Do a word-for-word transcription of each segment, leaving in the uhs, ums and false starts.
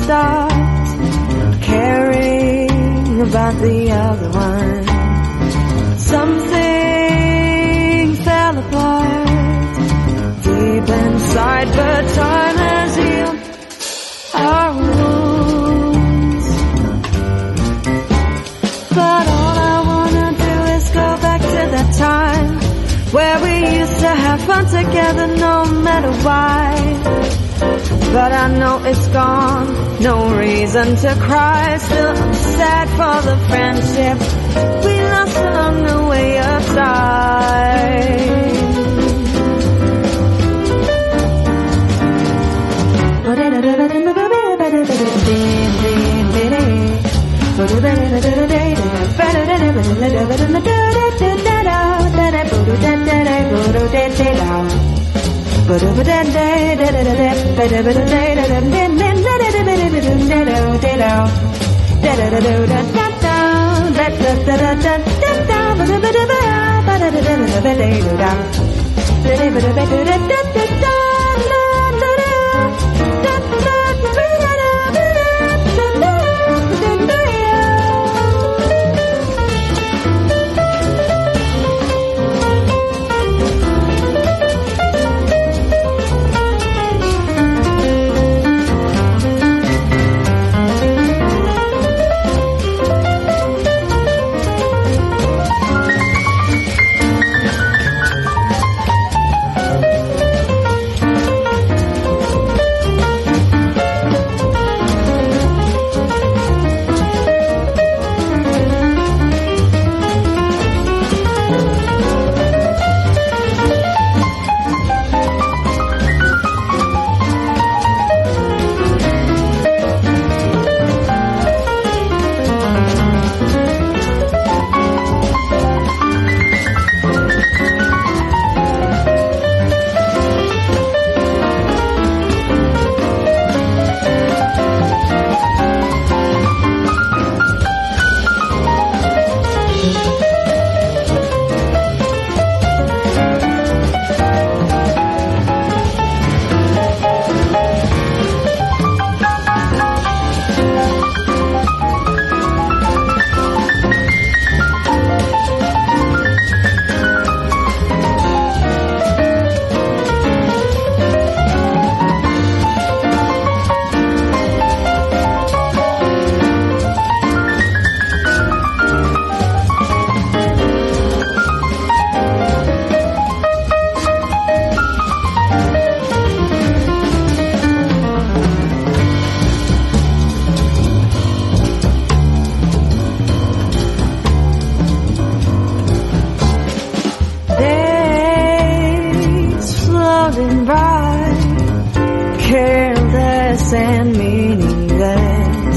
start caring about the other one. Something fell apart deep inside, but time has healed our wounds. But all I wanna do is go back to that time where we used to have fun together no matter why. But I know it's gone, no reason to cry. Still I'm sad for the friendship we lost along the way of time. Careless and meaningless.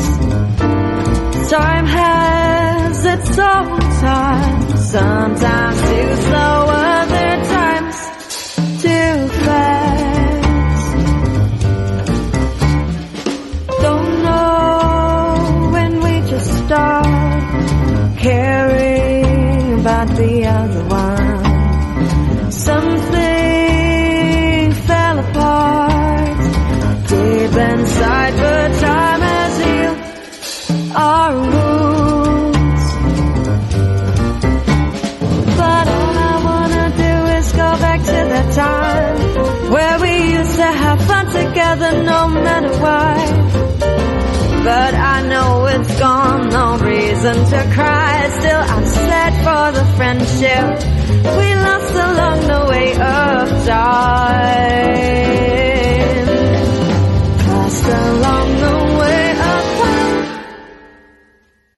Time has its own time, sometimes too slow, other times too fast. Don't know when we just start caring about the other one. Something fell apart deep inside, but time has healed our wounds. But all I wanna do is go back to that time where we used to have fun together no matter why. But I know it's gone, no reason to cry. Still I'm sad for the friendship we lost along the way of time.